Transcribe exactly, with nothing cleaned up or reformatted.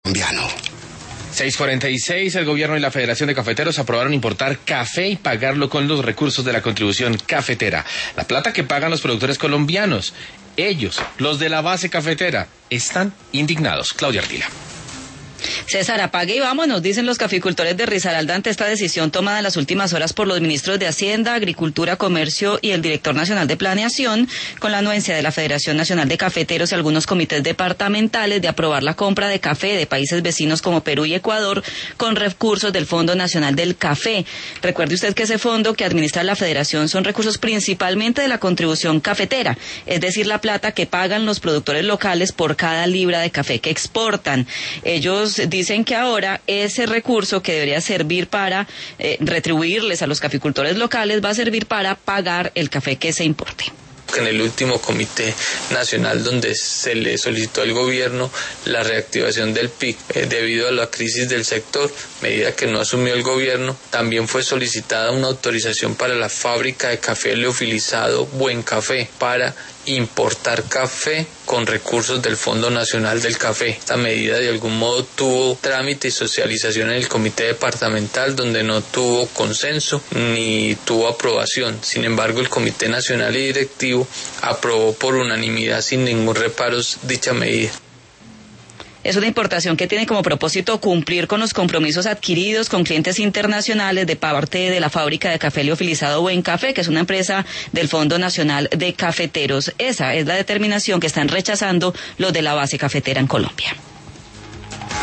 colombiano. seis cuarenta y seis, el gobierno y la Federación de Cafeteros aprobaron importar café y pagarlo con los recursos de la contribución cafetera. La plata que pagan los productores colombianos. Ellos, los de la base cafetera, están indignados. Claudia Ardila. César, apague y vámonos, dicen los caficultores de Risaralda ante esta decisión tomada en las últimas horas por los ministros de Hacienda, Agricultura, Comercio y el director nacional de Planeación, con la anuencia de la Federación Nacional de Cafeteros y algunos comités departamentales de aprobar la compra de café de países vecinos como Perú y Ecuador con recursos del Fondo Nacional del Café. Recuerde usted que ese fondo que administra la Federación son recursos principalmente de la contribución cafetera, es decir, la plata que pagan los productores locales por cada libra de café que exportan. Ellos dicen que ahora ese recurso que debería servir para eh, retribuirles a los caficultores locales va a servir para pagar el café que se importe. En el último comité nacional donde se le solicitó al gobierno la reactivación del P I C eh, debido a la crisis del sector, medida que no asumió el gobierno, también fue solicitada una autorización para la fábrica de café leofilizado Buen Café para importar café con recursos del Fondo Nacional del Café. Esta medida de algún modo tuvo trámite y socialización en el comité departamental donde no tuvo consenso ni tuvo aprobación. Sin embargo, el comité nacional y directivo aprobó por unanimidad sin ningún reparo dicha medida. Es una importación que tiene como propósito cumplir con los compromisos adquiridos con clientes internacionales de parte de la fábrica de café leofilizado Buen Café, que es una empresa del Fondo Nacional de Cafeteros. Esa es la determinación que están rechazando los de la base cafetera en Colombia.